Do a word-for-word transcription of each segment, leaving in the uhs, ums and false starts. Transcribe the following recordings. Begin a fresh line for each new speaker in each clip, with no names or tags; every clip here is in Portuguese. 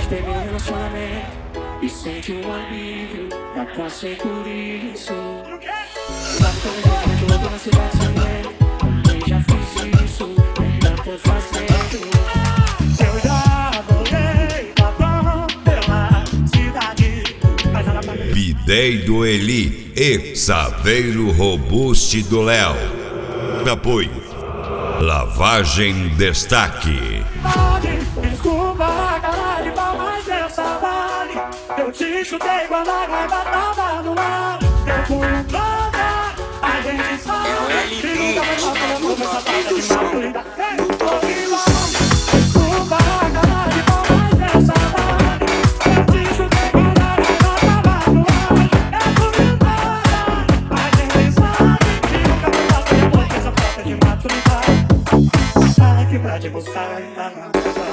termina o relacionamento e sente um alívio, já passei por isso. Lá no começo muito louco na cidade sem lei, também já fiz isso, ainda tô fazendo. Eu já voltei pra bom pela cidade, mas ela tá me...
Bidei do Eli e Saveiro Robuste do Léo. Apoio Lavagem Destaque.
Desculpa, cara de pau, mas essa vale. Eu te chutei quando a raiva tava no ar. Eu fui um planta, a gente sabe que nunca vai faltar amor nessa falta de maturidade. Desculpa, cara de pau, mas essa vale. Eu te chutei quando a raiva tava no ar. Eu fui um planta, a gente sabe que nunca vai faltar amor nessa falta de maturidade. Sai que pra te buscar ainda não.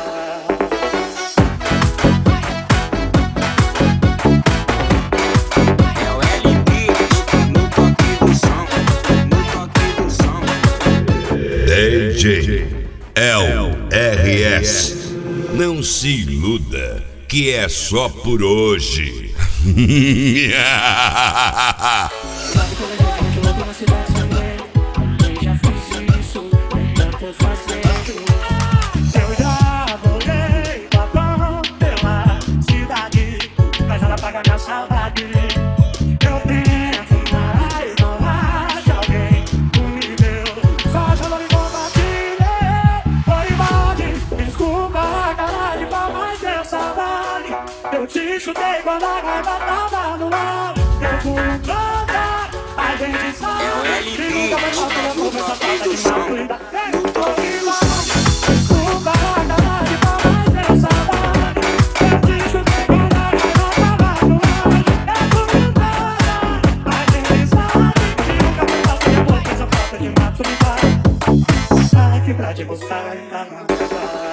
D J L R S. Não se iluda que é só por hoje.
Eu já voltei pra bom pela cidade, mas ela paga minha saudade. Eu tento, mas não acho alguém comigo. Só já não me compartilhei. Oi, pode, desculpa, cara de pau, mas essa vale. Eu te chutei quando a raiva tava no ar. Eu fui um planta, a gente sabe que nunca vai faltar amor nessa falta de maturidade. Desculpa, cara de pau, mas essa vale. Eu te chutei quando a raiva tava no ar. Eu fui um planta, a gente sabe que nunca vai faltar amor nessa falta de maturidade. Sai que pra te buscar ainda não vai.